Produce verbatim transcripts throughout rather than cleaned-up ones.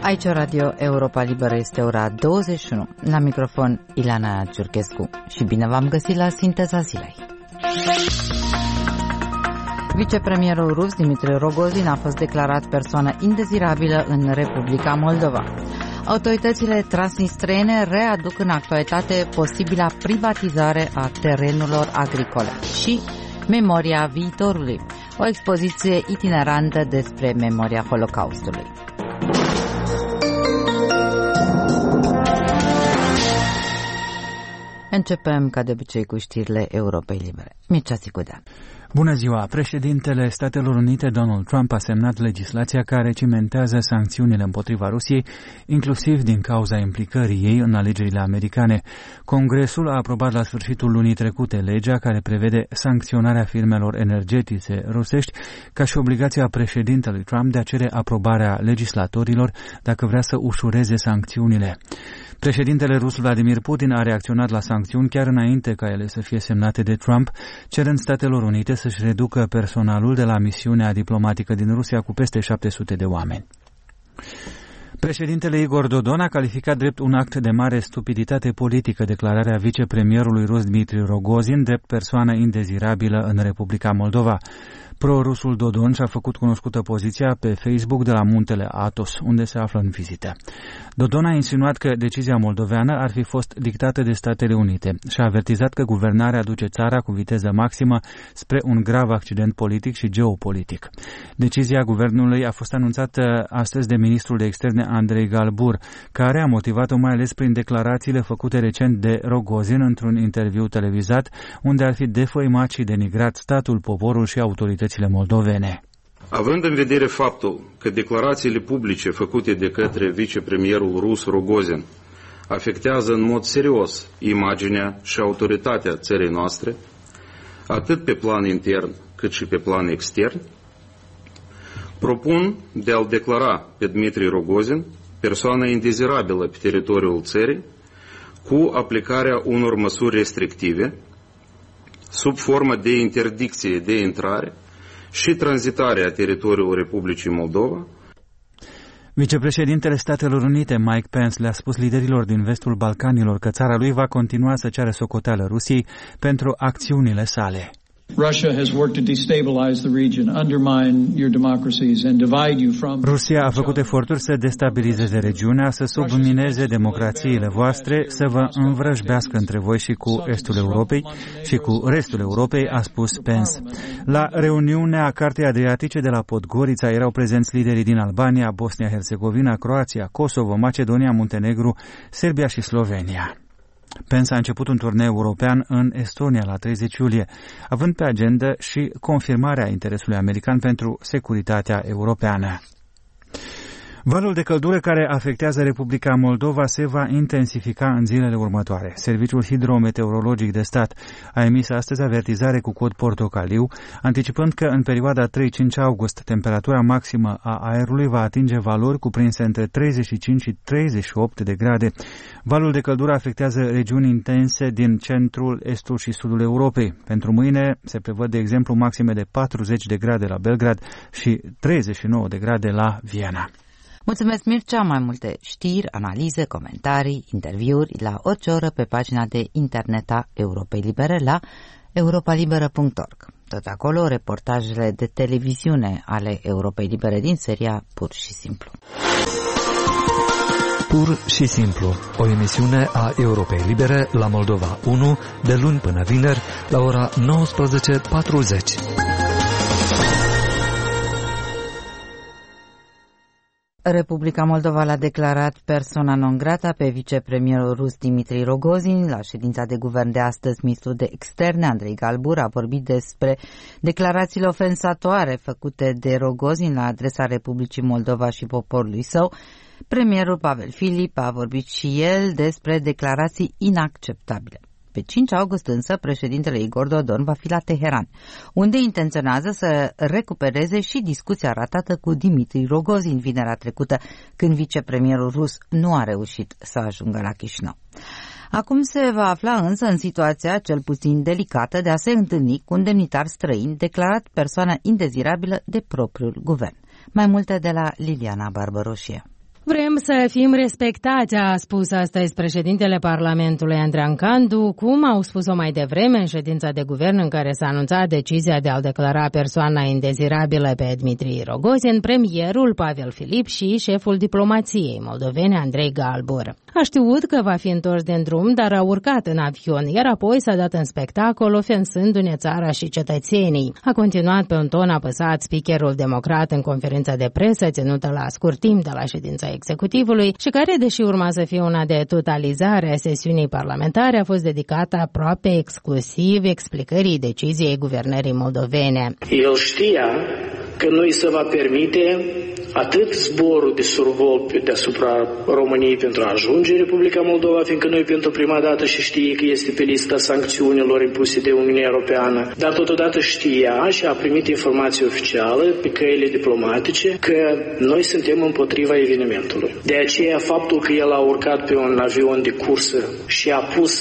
Aici Radio Europa Liberă, este ora douăzeci și unu. La microfon Ilana Ciurchescu și bine v-am găsit la Sinteza Zilei. Vicepremierul rus Dmitry Rogozin a fost declarat persoană indezirabilă în Republica Moldova. Autoritățile transnistrene readuc în actualitate posibila privatizare a terenurilor agricole și Memoria viitorului, o expoziție itinerantă despre memoria Holocaustului. Începem, ca de obicei, cu știrile Europei Libere. Mircea Țicudea. Bună ziua! Președintele Statelor Unite, Donald Trump, a semnat legislația care cimentează sancțiunile împotriva Rusiei, inclusiv din cauza implicării ei în alegerile americane. Congresul a aprobat la sfârșitul lunii trecute legea care prevede sancționarea firmelor energetice rusești, ca și obligația președintelui Trump de a cere aprobarea legislatorilor dacă vrea să ușureze sancțiunile. Președintele rus Vladimir Putin a reacționat la sancțiuni chiar înainte ca ele să fie semnate de Trump, cerând Statelor Unite să-și reducă personalul de la misiunea diplomatică din Rusia cu peste șapte sute de oameni. Președintele Igor Dodon a calificat drept un act de mare stupiditate politică declararea vicepremierului rus Dmitry Rogozin drept persoană indezirabilă în Republica Moldova. Pro-rusul Dodon și-a făcut cunoscută poziția pe Facebook de la muntele Athos, unde se află în vizită. Dodon a insinuat că decizia moldoveană ar fi fost dictată de Statele Unite și a avertizat că guvernarea duce țara cu viteză maximă spre un grav accident politic și geopolitic. Decizia guvernului a fost anunțată astăzi de ministrul de externe Andrei Galbur, care a motivat-o mai ales prin declarațiile făcute recent de Rogozin într-un interviu televizat, unde ar fi defăimat și denigrat statul, poporul și autoritățile moldovene. Având în vedere faptul că declarațiile publice făcute de către vicepremierul rus Rogozin afectează în mod serios imaginea și autoritatea țării noastre, atât pe plan intern cât și pe plan extern, propun de a-l declara pe Dmitry Rogozin persoană indezirabilă pe teritoriul țării cu aplicarea unor măsuri restrictive sub formă de interdicție de intrare și tranzitare a teritoriului Republicii Moldova. Vicepreședintele Statelor Unite, Mike Pence, le-a spus liderilor din vestul Balcanilor că țara lui va continua să ceară socoteală Rusiei pentru acțiunile sale. Rusia a făcut eforturi să destabilizeze regiunea, să submineze democrațiile voastre, să vă învrăjbească între voi și cu estul Europei și cu restul Europei, a spus Pence. La reuniunea Cartei Adriatice de la Podgorița erau prezenți liderii din Albania, Bosnia-Herzegovina, Croația, Kosovo, Macedonia, Muntenegru, Serbia și Slovenia. Pence a început un turneu european în Estonia la treizeci iulie, având pe agendă și confirmarea interesului american pentru securitatea europeană. Valul de căldură care afectează Republica Moldova se va intensifica în zilele următoare. Serviciul Hidrometeorologic de Stat a emis astăzi avertizare cu cod portocaliu, anticipând că în perioada trei cinci august temperatura maximă a aerului va atinge valori cuprinse între treizeci și cinci și treizeci și opt de grade. Valul de căldură afectează regiuni intense din centrul, estul și sudul Europei. Pentru mâine se prevăd, de exemplu, maxime de patruzeci de grade la Belgrad și treizeci și nouă de grade la Viena. Mulțumesc, Mircea. Mai multe știri, analize, comentarii, interviuri la orice oră pe pagina de internet a Europei Libere la europa liberă punct org. Tot acolo, reportajele de televiziune ale Europei Libere din seria Pur și Simplu. Pur și Simplu, o emisiune a Europei Libere la Moldova unu, de luni până vineri, la ora nouăsprezece patruzeci. Republica Moldova l-a declarat persona non grata pe vicepremierul rus Dmitry Rogozin. La ședința de guvern de astăzi, ministrul de externe Andrei Galbur a vorbit despre declarațiile ofensatoare făcute de Rogozin la adresa Republicii Moldova și poporului său. Premierul Pavel Filip a vorbit și el despre declarații inacceptabile. Pe cinci august însă, președintele Igor Dodon va fi la Teheran, unde intenționează să recupereze și discuția ratată cu Dmitry Rogozin vinerea trecută, când vicepremierul rus nu a reușit să ajungă la Chișinău. Acum se va afla însă în situația cel puțin delicată de a se întâlni cu un demnitar străin declarat persoană indezirabilă de propriul guvern. Mai multe de la Liliana Barbăroșie. Vrem Vrem să fim respectați, a spus astăzi președintele Parlamentului Andreea Candu, cum au spus-o mai devreme în ședința de guvern în care s-a anunțat decizia de a-l declara persoana indezirabilă pe Dmitri Rogozin, premierul Pavel Filip și șeful diplomației moldovene Andrei Galbur. A știut că va fi întors din drum, dar a urcat în avion, iar apoi s-a dat în spectacol, ofensându-ne țara și cetățenii. A continuat pe un ton apăsat speakerul democrat în conferința de presă ținută la scurt timp de la ședința executivului și care, deși urma să fie una de totalizare a sesiunii parlamentare, a fost dedicată aproape exclusiv explicării deciziei guvernării moldovene. El știa că nu îi se va permite atât zborul de survol deasupra României pentru a ajunge în Republica Moldova, fiindcă noi pentru prima dată și știe că este pe lista sancțiunilor impuse de Uniunea Europeană, dar totodată știa și a primit informație oficială pe căile diplomatice că noi suntem împotriva evenimentului. De aceea faptul că el a urcat pe un avion de cursă și a pus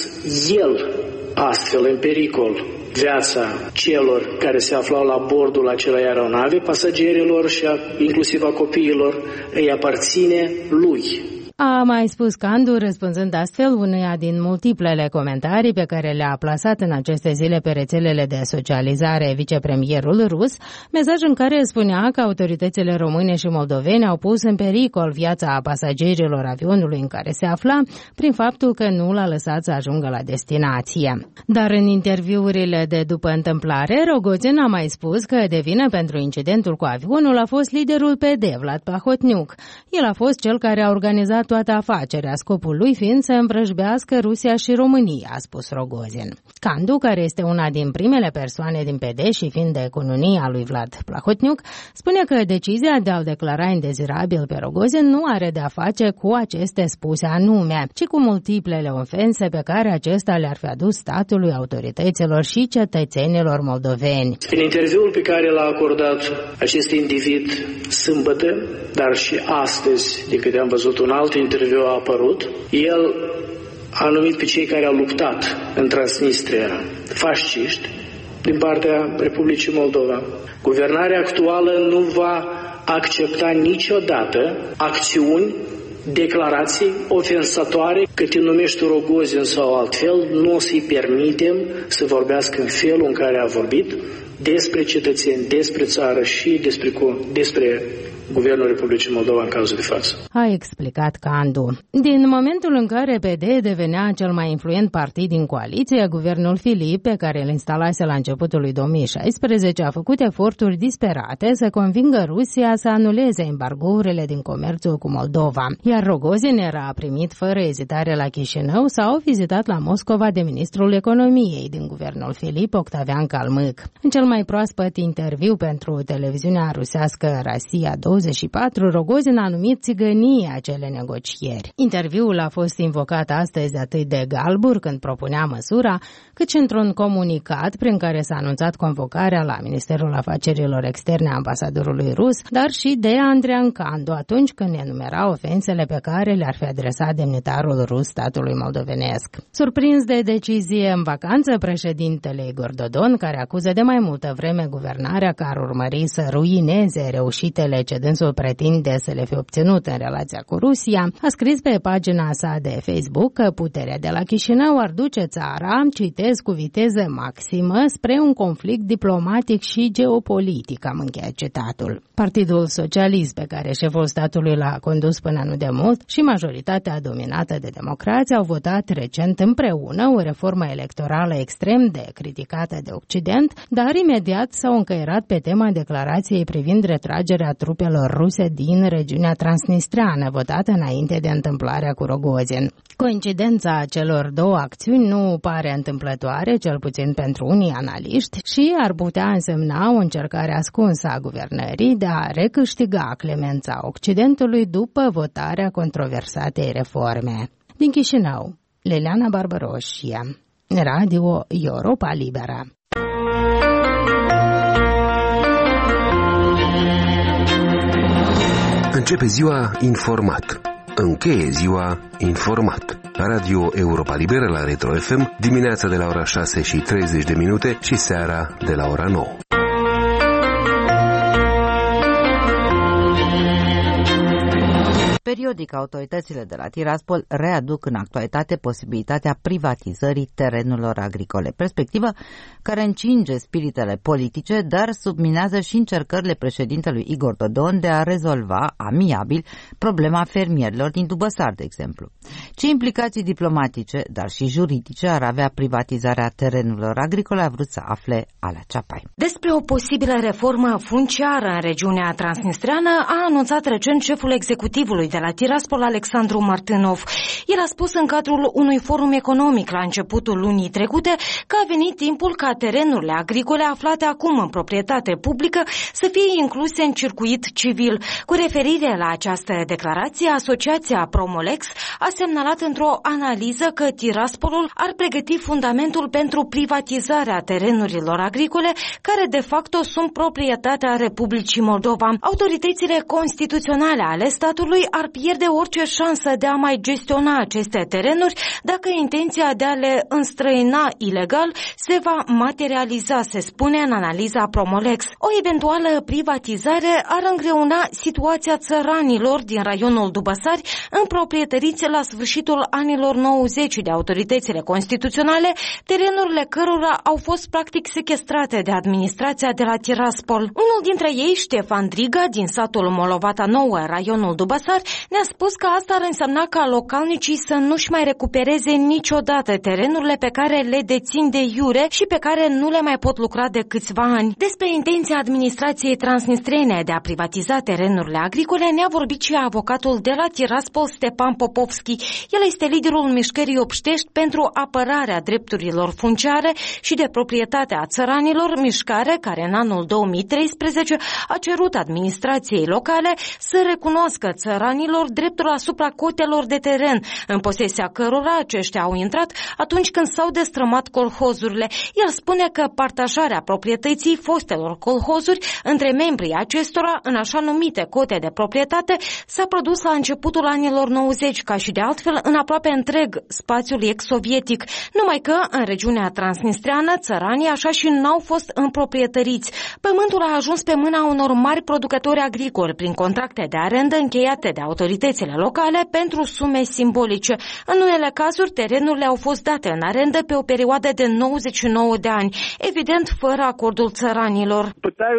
el astfel în pericol viața celor care se aflau la bordul acelei aeronave, pasagerilor și a, inclusiv a copiilor, îi aparține lui. A mai spus Candu, răspunzând astfel uneia din multiplele comentarii pe care le-a plasat în aceste zile pe rețelele de socializare vicepremierul rus, mesaj în care spunea că autoritățile române și moldovene au pus în pericol viața pasagerilor avionului în care se afla prin faptul că nu l-a lăsat să ajungă la destinație. Dar în interviurile de după întâmplare, Rogozin a mai spus că de vină pentru incidentul cu avionul a fost liderul P D, Vlad Plahotniuc. El a fost cel care a organizat toată afacerea, scopul lui fiind să învrăjbească Rusia și România, a spus Rogozin. Candu, care este una din primele persoane din P D și fiind de cununia lui Vlad Plahotniuc, spune că decizia de a-l declara indezirabil pe Rogozin nu are de a face cu aceste spuse anume, ci cu multiplele ofense pe care acesta le-ar fi adus statului, autorităților și cetățenilor moldoveni. În interviul pe care l-a acordat acest individ sâmbătă, dar și astăzi, de câte am văzut un alt interviu a apărut, el a numit pe cei care au luptat în Transnistria fasciști din partea Republicii Moldova. Guvernarea actuală nu va accepta niciodată acțiuni, declarații ofensatoare, că te numești Rogozin sau altfel, nu o să-i permitem să vorbească în felul în care a vorbit despre cetățeni, despre țară și despre, despre Guvernul Republicii Moldova în cazul de față. A explicat Candu. Din momentul în care P D devenea cel mai influent partid din coaliție, guvernul Filip, pe care îl instalase la începutul lui două mii șaisprezece, a făcut eforturi disperate să convingă Rusia să anuleze embargourile din comerțul cu Moldova. Iar Rogozin era primit fără ezitare la Chișinău sau vizitat la Moscova de ministrul economiei din guvernul Filip, Octavian Calmâc. În cel mai proaspăt interviu pentru televiziunea rusească Rosia douăzeci și patru, Rogozin a numit țigănie acele negocieri. Interviul a fost invocat astăzi atât de Galbur când propunea măsura, cât și într-un comunicat prin care s-a anunțat convocarea la Ministerul Afacerilor Externe a ambasadorului rus, dar și de Andreea Candu atunci când enumera ofensele pe care le-ar fi adresat demnitarul rus statului moldovenesc. Surprins de decizie în vacanță, președintele Igor Dodon, care acuză de mai multă vreme guvernarea că ar urmări să ruineze reușitele ce dânsul pretinde să le fi obținut în relația cu Rusia, a scris pe pagina sa de Facebook că puterea de la Chișinău ar duce țara, citez, cu viteză maximă spre un conflict diplomatic și geopolitic, am încheiat citatul. Partidul Socialist, pe care șeful statului l-a condus până nu de mult, și majoritatea dominată de democrați au votat recent împreună o reformă electorală extrem de criticată de Occident, dar imediat s-au încăierat pe tema declarației privind retragerea trupelor ruse din regiunea transnistreană, votată înainte de întâmplarea cu Rogozin. Coincidența celor două acțiuni nu pare întâmplătoare, cel puțin pentru unii analiști, și ar putea însemna o încercare ascunsă a guvernării de a recâștiga clemența Occidentului după votarea controversatei reforme. Din Chișinău, Liliana Barbaroșia, Radio Europa Liberă. Începe ziua informat. Încheie ziua informat. Radio Europa Liberă la Retro F M, dimineața de la ora șase și treizeci de minute și seara de la ora nouă. Periodic, autoritățile de la Tiraspol readuc în actualitate posibilitatea privatizării terenurilor agricole, perspectivă care încinge spiritele politice, dar subminează și încercările președintelui Igor Dodon de a rezolva amiabil problema fermierilor din Dubăsar, de exemplu. Ce implicații diplomatice, dar și juridice ar avea privatizarea terenurilor agricole, a vrut să afle Alea Ceapai. Despre o posibilă reformă funciară în regiunea transnistreană a anunțat recent șeful executivului de la Tiraspol, Alexandru Martânov. El a spus în cadrul unui forum economic la începutul lunii trecute că a venit timpul ca terenurile agricole aflate acum în proprietate publică să fie incluse în circuit civil. Cu referire la această declarație, Asociația Promolex a semnalat într-o analiză că Tiraspolul ar pregăti fundamentul pentru privatizarea terenurilor agricole, care de facto sunt proprietatea Republicii Moldova. Autoritățile constituționale ale statului ar pierde orice șansă de a mai gestiona aceste terenuri dacă intenția de a le înstrăina ilegal se va materializa, se spune în analiza Promolex. O eventuală privatizare ar îngreuna situația țăranilor din raionul Dubăsari, împroprietăriți la sfârșitul anilor nouăzeci de autoritățile constituționale, terenurile cărora au fost practic sechestrate de administrația de la Tiraspol. Unul dintre ei, Ștefan Driga, din satul Molovata Nouă, raionul Dubăsari, ne-a spus că asta ar însemna ca localnicii să nu-și mai recupereze niciodată terenurile pe care le dețin de iure și pe care nu le mai pot lucra de câțiva ani. Despre intenția administrației transnistrene de a privatiza terenurile agricole ne-a vorbit și avocatul de la Tiraspol, Stepan Popovski. El este liderul mișcării Obștești pentru apărarea drepturilor funciare și de proprietate a țăranilor, mișcare care în anul două mii treisprezece a cerut administrației locale să recunoască țăranilor dreptul asupra cotelor de teren, în posesia cărora aceștia au intrat atunci când s-au destrămat colhozurile. El spune că partajarea proprietății fostelor colhozuri între membrii acestora în așa numite cote de proprietate s-a produs la începutul anilor nouăzeci, ca și de altfel în aproape întreg spațiul ex-sovietic, numai că în regiunea transnistreană țăranii așa și n-au fost împroprietăriți. Pământul a ajuns pe mâna unor mari producători agricoli prin contracte de arendă încheiate de autoritățile locale pentru sume simbolice. În unele cazuri, terenurile au fost date în arendă pe o perioadă de nouăzeci și nouă de ani, evident fără acordul țăranilor.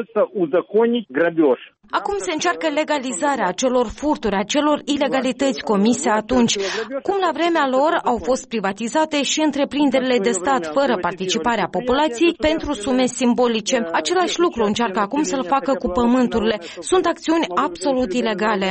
Acum se încearcă legalizarea acelor furturi, acelor ilegalități comise atunci, cum la vremea lor au fost privatizate și întreprinderile de stat fără participarea populației pentru sume simbolice. Același lucru încearcă acum să-l facă cu pământurile. Sunt acțiuni absolut ilegale.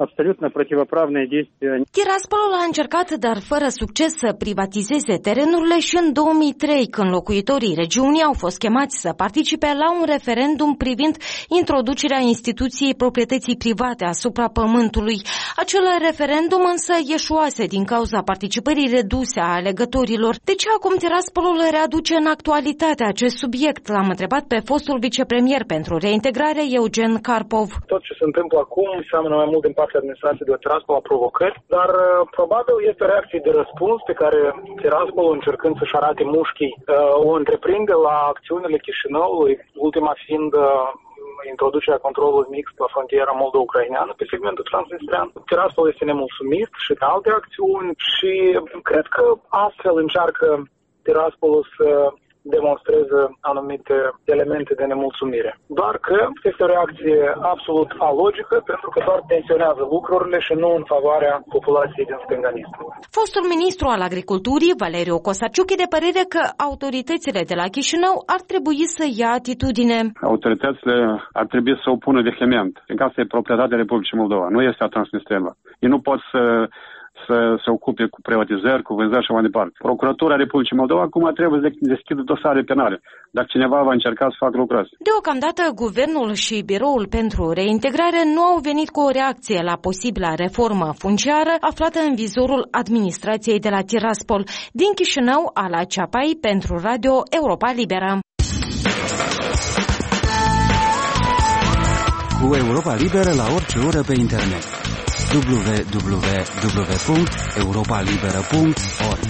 Tiraspolul a încercat, dar fără succes, să privatizeze terenurile și în două mii trei, când locuitorii regiunii au fost chemați să participe la un referendum privind introducerea instituției proprietății private asupra pământului. Acel referendum însă ieșuase din cauza participării reduse a alegătorilor. De ce acum Tiraspolul readuce în actualitate acest subiect? L-am întrebat pe fostul vicepremier pentru reintegrare, Eugen Karpov. Tot ce se întâmplă acum seamănă mai mult din partea administrației de la Tiraspol a provocări, dar probabil este o reacție de răspuns pe care Tiraspol, încercând să-și arate mușchii, o întreprinde la acțiunile Chișinăului, ultima fiind introducerea controlului mixt la frontiera moldo-ucraineană pe segmentul transnistrean. Tiraspol este nemulțumit și de alte acțiuni și cred că astfel încearcă Tiraspolul să demonstreze anumite elemente de nemulțumire. Doar că este o reacție absolut alogică, pentru că doar tensionează lucrurile și nu în favoarea populației din stânganism. Fostul ministru al agriculturii, Valeriu Cosaciuc, e de părere că autoritățile de la Chișinău ar trebui să ia atitudine. Autoritățile ar trebui să o pună vehement, fiindcă asta e proprietatea Republicii Moldova, nu este a Transnistriei. Ei nu pot să să se ocupe cu privatizări, cu vânzări și mai departe. Procuratura Republicii Moldova acum trebuie să deschidă dosare penale, dacă cineva va încerca să facă lucrul ăsta. Deocamdată, guvernul și biroul pentru reintegrare nu au venit cu o reacție la posibila reformă funciară aflată în vizorul administrației de la Tiraspol. Din Chișinău, Ala Ceapai pentru Radio Europa Liberă. Cu Europa Liberă la orice oră pe internet. w w w punct europa liberă punct org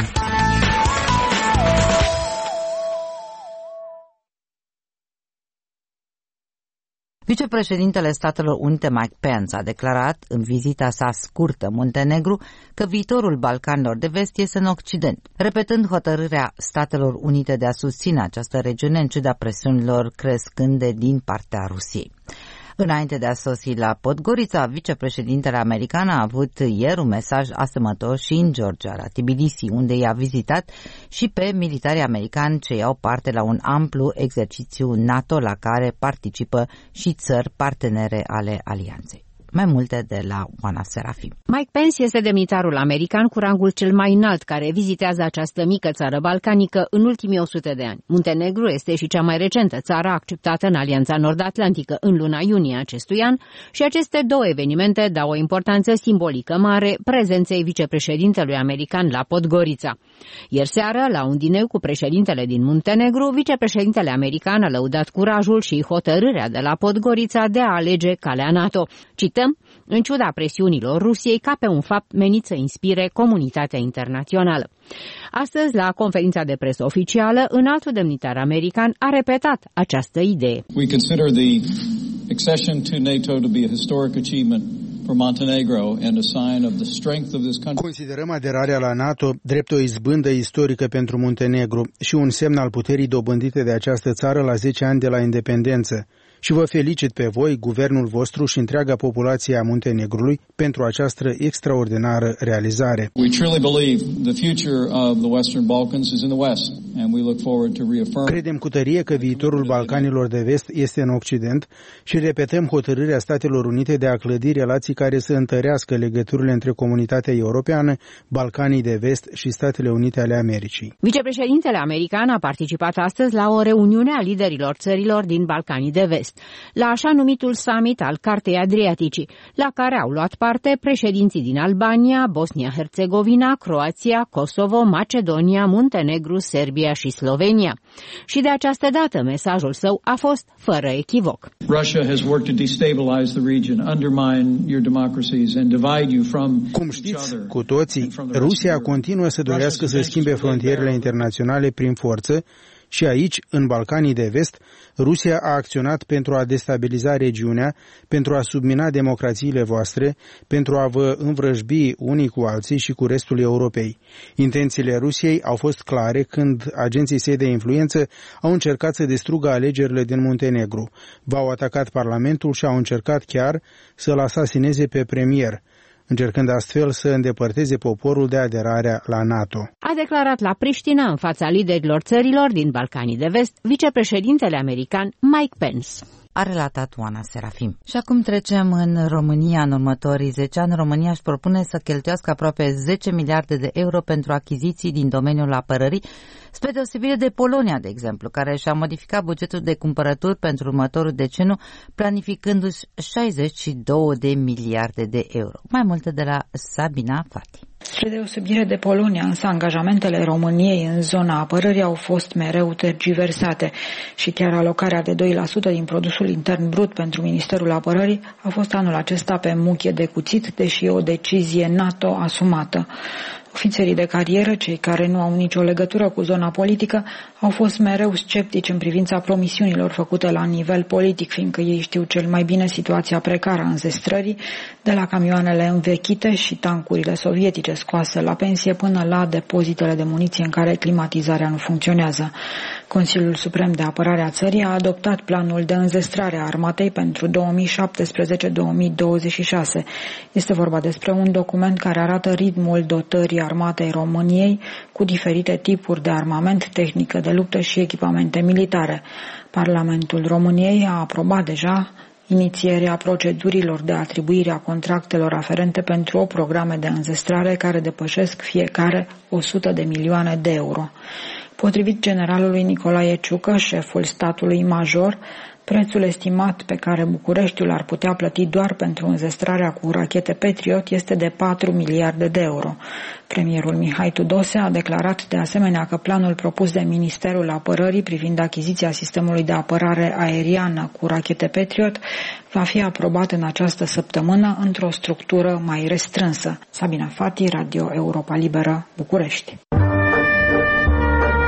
Vicepreședintele Statelor Unite Mike Pence a declarat în vizita sa scurtă Muntenegru că viitorul Balcanilor de Vest este în Occident, repetând hotărârea Statelor Unite de a susține această regiune în ciuda presiunilor crescânde din partea Rusiei. Înainte de a sosi la Podgorița, vicepreședintele american a avut ieri un mesaj asemănător și în Georgia, la Tbilisi, unde i-a vizitat și pe militarii americani ce iau parte la un amplu exercițiu NATO la care participă și țări partenere ale alianței. Mai multe de la Oana Serafim. Mike Pence este demnitarul american cu rangul cel mai înalt care vizitează această mică țară balcanică în ultimii o sută de ani. Muntenegru este și cea mai recentă țară acceptată în Alianța Nord-Atlantică în luna iunie acestui an și aceste două evenimente dau o importanță simbolică mare prezenței vicepreședintelui american la Podgorița. Ieri seară, la un dineu cu președintele din Muntenegru, vicepreședintele american a lăudat curajul și hotărârea de la Podgorița de a alege calea NATO. Cităm: în ciuda presiunilor Rusiei ca pe un fapt menit să inspire comunitatea internațională. Astăzi, la conferința de presă oficială, înaltul demnitar american a repetat această idee. We consider the accession to NATO to be a historic achievement for Montenegro and a sign of the strength of this country. Considerăm aderarea la NATO drept o izbândă istorică pentru Muntenegru și un semn al puterii dobândite de această țară la zece ani de la independență. Și vă felicit pe voi, guvernul vostru și întreaga populație a Muntenegrului pentru această extraordinară realizare. We truly believe the future of the Western Balkans is in the West and we look forward to reaffirm. Credem cu tărie că viitorul Balcanilor de Vest este în Occident și repetăm hotărârea Statelor Unite de a clădi relații care să întărească legăturile între comunitatea europeană, Balcanii de Vest și Statele Unite ale Americii. Vicepreședintele american a participat astăzi la o reuniune a liderilor țărilor din Balcanii de Vest, la așa numitul summit al Cartei Adriaticii, la care au luat parte președinții din Albania, Bosnia-Herzegovina, Croația, Kosovo, Macedonia, Muntenegru, Serbia și Slovenia. Și de această dată mesajul său a fost fără echivoc. Russia has worked to destabilize the region, undermine your democracies and divide you from. Cum știți cu toții, Rusia continuă să dorească să schimbe frontierele internaționale prin forță. Și aici, în Balcanii de Vest, Rusia a acționat pentru a destabiliza regiunea, pentru a submina democrațiile voastre, pentru a vă învrăjbi unii cu alții și cu restul Europei. Intențiile Rusiei au fost clare când agenții săi de influență au încercat să distrugă alegerile din Muntenegru. V-au atacat Parlamentul și au încercat chiar să-l asasineze pe premier, încercând astfel să îndepărteze poporul de aderarea la NATO. A declarat la Priștina, în fața liderilor țărilor din Balcanii de Vest, vicepreședintele american Mike Pence. A relatat Oana Serafim. Și acum trecem în România. În următorii zece ani, România își propune să cheltuiască aproape zece miliarde de euro pentru achiziții din domeniul apărării, spre deosebire de Polonia, de exemplu, care și-a modificat bugetul de cumpărături pentru următorul deceniu, planificându-și șaizeci și două de miliarde de euro. Mai multe de la Sabina Fati. Spre deosebire de Polonia, însă, angajamentele României în zona apărării au fost mereu tergiversate și chiar alocarea de doi la sută din produsul intern brut pentru Ministerul Apărării a fost anul acesta pe muchie de cuțit, deși o decizie NATO asumată. Ofițerii de carieră, cei care nu au nicio legătură cu zona politică, au fost mereu sceptici în privința promisiunilor făcute la nivel politic, fiindcă ei știu cel mai bine situația precară a înzestrării, de la camioanele învechite și tancurile sovietice scoase la pensie până la depozitele de muniție în care climatizarea nu funcționează. Consiliul Suprem de Apărare a țării a adoptat planul de înzestrare a armatei pentru două mii șaptesprezece două mii douăzeci și șase. Este vorba despre un document care arată ritmul dotării armatei României cu diferite tipuri de armament, tehnică de luptă și echipamente militare. Parlamentul României a aprobat deja inițierea procedurilor de atribuire a contractelor aferente pentru o programe de înzestrare care depășesc fiecare o sută de milioane de euro. Potrivit generalului Nicolae Ciucă, șeful statului major, prețul estimat pe care Bucureștiul ar putea plăti doar pentru înzestrarea cu rachete Patriot este de patru miliarde de euro. Premierul Mihai Tudose a declarat de asemenea că planul propus de Ministerul Apărării privind achiziția sistemului de apărare aeriană cu rachete Patriot va fi aprobat în această săptămână într-o structură mai restrânsă. Sabina Fati, Radio Europa Liberă, București.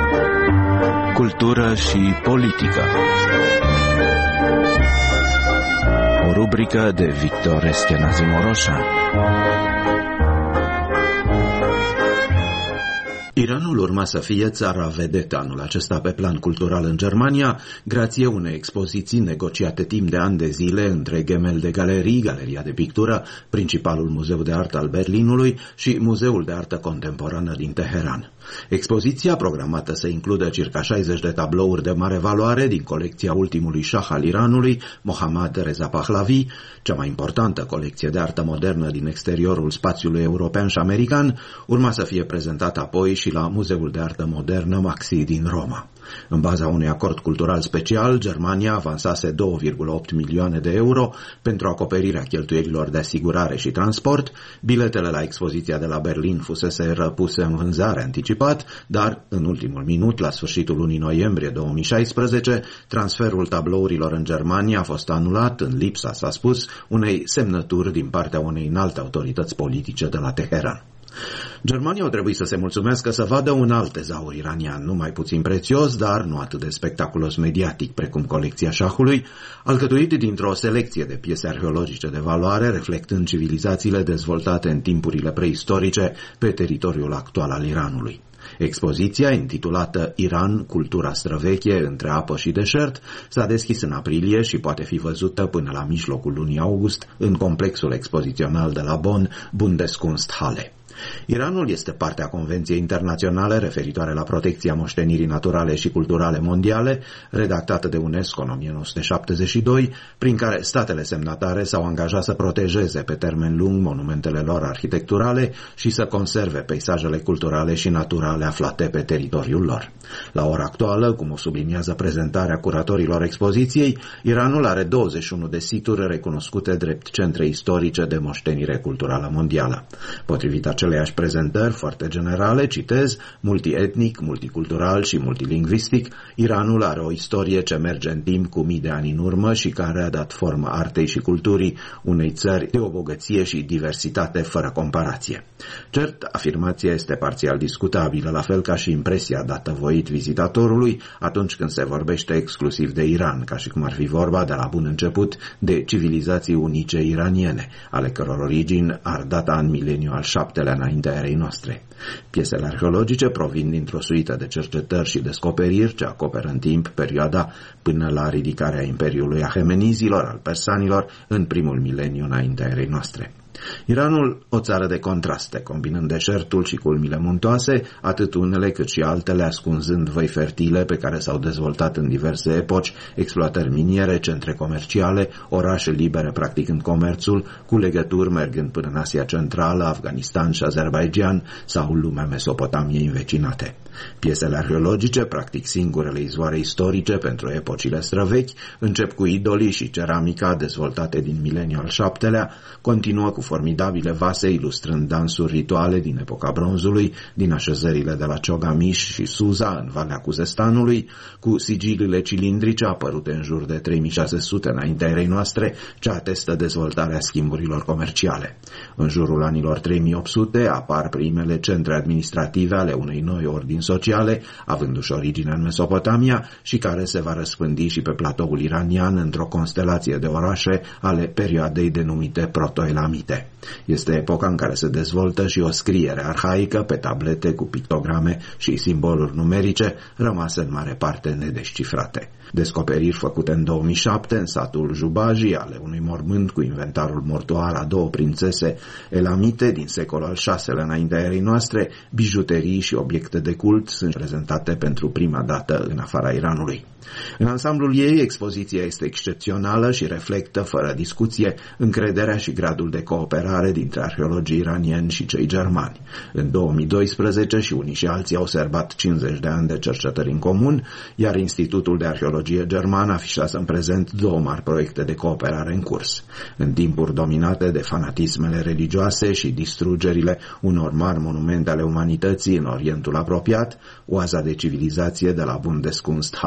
Cultură și politică. rubrică de Victor Eschenazi Moroșa. Iranul urma să fie țara vedetă anul acesta pe plan cultural în Germania, grație unei expoziții negociate timp de ani de zile între Gemel de Galerii, Galeria de Pictură, principalul muzeu de artă al Berlinului și Muzeul de Artă Contemporană din Teheran. Expoziția, programată să includă circa șaizeci de tablouri de mare valoare din colecția ultimului șah al Iranului, Mohammad Reza Pahlavi, cea mai importantă colecție de artă modernă din exteriorul spațiului european și american, urma să fie prezentată apoi și la Muzeul de Artă Modernă Maxi din Roma. În baza unui acord cultural special, Germania avansase două virgulă opt milioane de euro pentru acoperirea cheltuielilor de asigurare și transport. Biletele la expoziția de la Berlin fusese răpuse în vânzare anticipat, dar în ultimul minut, la sfârșitul lunii noiembrie două mii șaisprezece, transferul tablourilor în Germania a fost anulat în lipsa, s-a spus, unei semnături din partea unei înalte autorități politice de la Teheran. Germania au trebuit să se mulțumească să vadă un alt tezaur iranian, nu mai puțin prețios, dar nu atât de spectaculos mediatic precum colecția șahului, alcătuit dintr-o selecție de piese arheologice de valoare, reflectând civilizațiile dezvoltate în timpurile preistorice pe teritoriul actual al Iranului. Expoziția, intitulată Iran, cultura străveche între apă și deșert, s-a deschis în aprilie și poate fi văzută până la mijlocul lunii august în complexul expozițional de la Bonn, Bundeskunsthalle. Iranul este parte a Convenției Internaționale referitoare la protecția moștenirii naturale și culturale mondiale, redactată de UNESCO în o mie nouă sute șaptezeci și doi, prin care statele semnatare s-au angajat să protejeze pe termen lung monumentele lor arhitecturale și să conserve peisajele culturale și naturale aflate pe teritoriul lor. La ora actuală, cum o subliniază prezentarea curatorilor expoziției, Iranul are douăzeci și unu de situri recunoscute drept centre istorice de moștenire culturală mondială. Potrivit aceleiași prezentări foarte generale, citez, multietnic, multicultural și multilingvistic, Iranul are o istorie ce merge în timp cu mii de ani în urmă și care a dat formă artei și culturii unei țări de o bogăție și diversitate fără comparație. Cert, afirmația este parțial discutabilă, la fel ca și impresia dată voit vizitatorului atunci când se vorbește exclusiv de Iran, ca și cum ar fi vorba de la bun început de civilizații unice iraniene, ale căror origini ar data în mileniul al șaptelea înaintea erei noastre. Piesele arheologice provin dintr-o suită de cercetări și descoperiri ce acoperă în timp perioada până la ridicarea Imperiului Ahemenizilor, al persanilor, în primul mileniu înaintea erei noastre. Iranul, o țară de contraste, combinând deșertul și culmile muntoase, atât unele cât și altele ascunzând văi fertile pe care s-au dezvoltat în diverse epoci, exploatări miniere, centre comerciale, orașe libere practicând comerțul, cu legături mergând până în Asia Centrală, Afganistan și Azerbaijan sau lumea Mesopotamiei învecinate. Piesele arheologice, practic singurele izvoare istorice pentru epocile străvechi, încep cu idolii și ceramica dezvoltate din mileniul al șaptelea, continuă cu formidabile vase ilustrând dansuri rituale din epoca bronzului, din așezările de la Ciogamiș și Suza în Valea Cuzestanului, cu sigiliile cilindrice apărute în jur de trei mii șase sute înaintea erei noastre, ce atestă dezvoltarea schimburilor comerciale. În jurul anilor trei mii opt sute apar primele centre administrative ale unei noi ordini sociale, avându-și origine în Mesopotamia și care se va răspândi și pe platoul iranian într-o constelație de orașe ale perioadei denumite protoelamite. Este epoca în care se dezvoltă și o scriere arhaică pe tablete cu pictograme și simboluri numerice, rămase în mare parte nedescifrate. Descoperiri făcute în două mii șapte în satul Jubaji ale unui mormânt cu inventarul mortuar a două prințese elamite din secolul al șaselea înaintea erei noastre, bijuterii și obiecte de cult sunt prezentate pentru prima dată în afara Iranului. În ansamblul ei, expoziția este excepțională și reflectă, fără discuție, încrederea și gradul de cooperare dintre arheologii iranieni și cei germani. În două mii doisprezece și unii și alții au serbat cincizeci de ani de cercetări în comun, iar Institutul de Arheologie German afișează în prezent două mari proiecte de cooperare în curs. În timpuri dominate de fanatismele religioase și distrugerile unor mari monumente ale umanității în Orientul apropiat, oaza de civilizație de la Bundeskunsthalle de la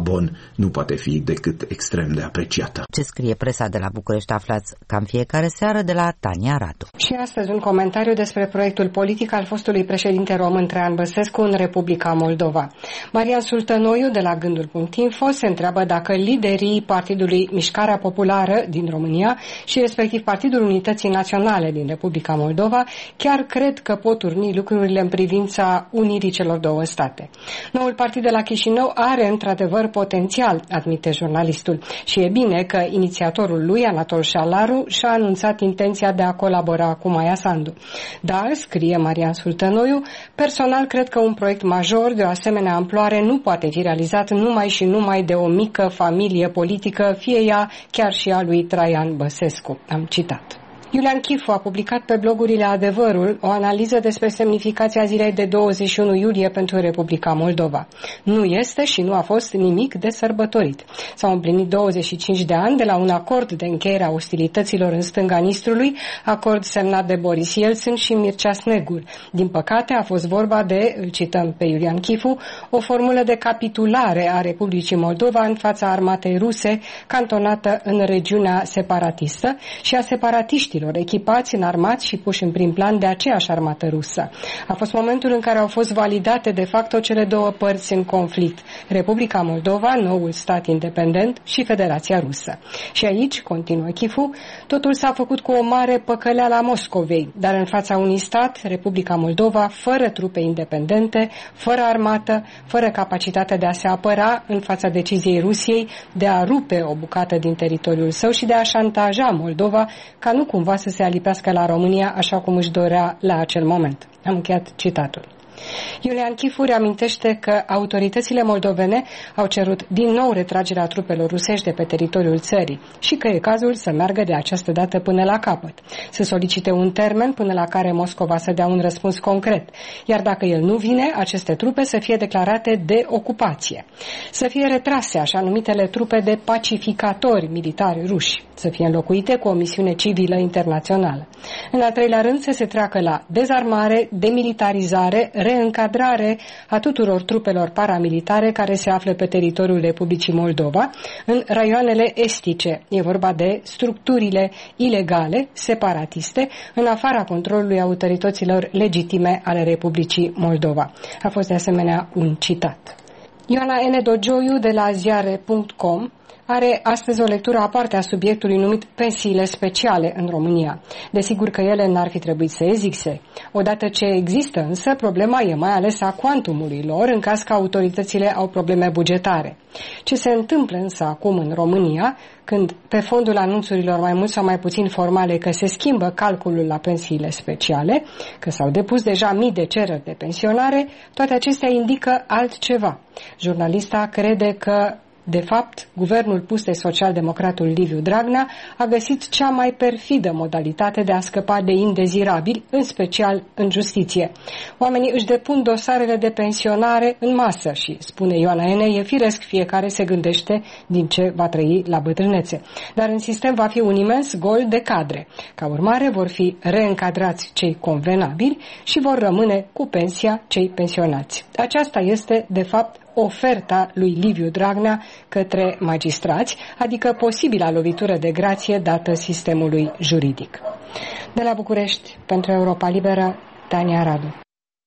Bonn nu poate fi decât extrem de apreciată. Ce scrie presa de la București aflați cam fiecare seară de la Tania Radu. Și astăzi un comentariu despre proiectul politic al fostului președinte român Traian Băsescu în Republica Moldova. Marian Sultănoiu de la Gândul punct info se întreabă dacă liderii Partidului Mișcarea Populară din România și respectiv Partidul Unității Naționale din Republica Moldova chiar cred că pot urni lucrurile în privința unirii celor două state. Noul partid de la Chișinău are într-adevăr potențial, admite jurnalistul, și e bine că inițiatorul lui, Anatol Șalaru, și-a anunțat intenția de a colabora cu Maia Sandu. Dar, scrie Marian Sultănoiu, personal cred că un proiect major de o asemenea amploare nu poate fi realizat numai și numai de o mică familie politică, fie ea chiar și a lui Traian Băsescu. Am citat. Iulian Chifu a publicat pe blogurile Adevărul o analiză despre semnificația zilei de douăzeci și unu iulie pentru Republica Moldova. Nu este și nu a fost nimic de sărbătorit. S-au împlinit douăzeci și cinci de ani de la un acord de încheiere a ostilităților în stânga Nistrului, acord semnat de Boris Yeltsin și Mircea Snegur. Din păcate a fost vorba de, îl cităm pe Iulian Chifu, o formulă de capitulare a Republicii Moldova în fața armatei ruse, cantonată în regiunea separatistă și a separatiștilor echipați, înarmați și puși în prim plan de aceeași armată rusă. A fost momentul în care au fost validate de facto cele două părți în conflict, Republica Moldova, noul stat independent, și Federația Rusă. Și aici, continuă Chifu, totul s-a făcut cu o mare păcăleală a Moscovei, dar în fața unui stat, Republica Moldova, fără trupe independente, fără armată, fără capacitatea de a se apăra în fața deciziei Rusiei de a rupe o bucată din teritoriul său și de a șantaja Moldova ca nu cumva să se alipească la România așa cum își dorea la acel moment. Am încheiat citatul. Iulian Chifu reamintește că autoritățile moldovene au cerut din nou retragerea trupelor rusești de pe teritoriul țării și că e cazul să meargă de această dată până la capăt, să solicite un termen până la care Moscova să dea un răspuns concret, iar dacă el nu vine, aceste trupe să fie declarate de ocupație, să fie retrase așa numitele trupe de pacificatori militari ruși, să fie înlocuite cu o misiune civilă internațională. În al treilea rând să se treacă la dezarmare, demilitarizare, reîncadrare a tuturor trupelor paramilitare care se află pe teritoriul Republicii Moldova, în raioanele estice. E vorba de structurile ilegale, separatiste, în afara controlului autorităților legitime ale Republicii Moldova. A fost de asemenea un citat. Ioana N. Dogioiu de la ziare punct com are astăzi o lectură aparte a subiectului numit pensiile speciale în România. Desigur că ele n-ar fi trebuit să ezixe. Odată ce există însă, problema e mai ales a cuantumului lor în caz că autoritățile au probleme bugetare. Ce se întâmplă însă acum în România, când pe fondul anunțurilor mai mult sau mai puțin formale că se schimbă calculul la pensiile speciale, că s-au depus deja mii de cereri de pensionare, toate acestea indică altceva. Jurnalista crede că de fapt, guvernul pus de social-democratul Liviu Dragnea a găsit cea mai perfidă modalitate de a scăpa de indezirabili, în special în justiție. Oamenii își depun dosarele de pensionare în masă și, spune Ioana N., e firesc fiecare se gândește din ce va trăi la bătrânețe. Dar în sistem va fi un imens gol de cadre. Ca urmare vor fi reîncadrați cei convenabili și vor rămâne cu pensia cei pensionați. Aceasta este, de fapt, oferta lui Liviu Dragnea către magistrați, adică posibila lovitură de grație dată sistemului juridic. De la București, pentru Europa Liberă, Tania Radu.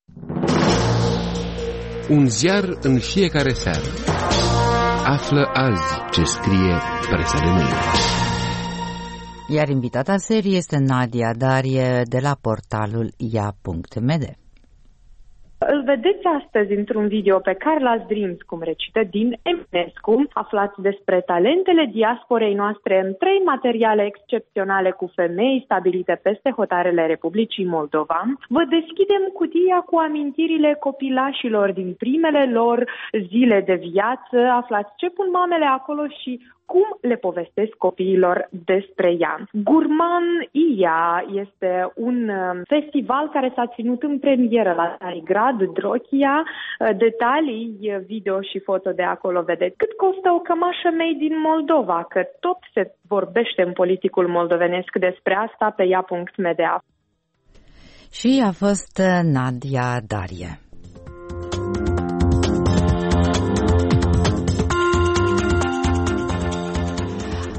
Un ziar în fiecare seară. Află azi ce scrie presa de mâine. Iar invitata serie este Nadia Darie de la portalul ia punct m d. Îl vedeți astăzi într-un video pe Carla's Dreams, cum recită din Eminescu. Aflați despre talentele diasporei noastre în trei materiale excepționale cu femei stabilite peste hotarele Republicii Moldova. Vă deschidem cutia cu amintirile copilașilor din primele lor zile de viață. Aflați ce pun mamele acolo și cum le povestesc copiilor despre ea. Gurman Ia este un festival care s-a ținut în premieră la Carigrad, Drochia. Detalii, video și foto de acolo vedeți. Cât costă o cămașă made in Moldova? Că tot se vorbește în politicul moldovenesc despre asta pe ia punct m d. Și a fost Nadia Darie.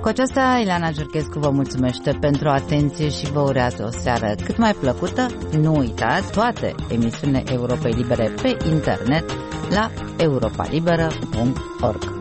aceasta, Ileana Giurchescu vă mulțumește pentru atenție și vă urează o seară cât mai plăcută. Nu uitați toate emisiunile Europei Libere pe internet la europa liberă punct org.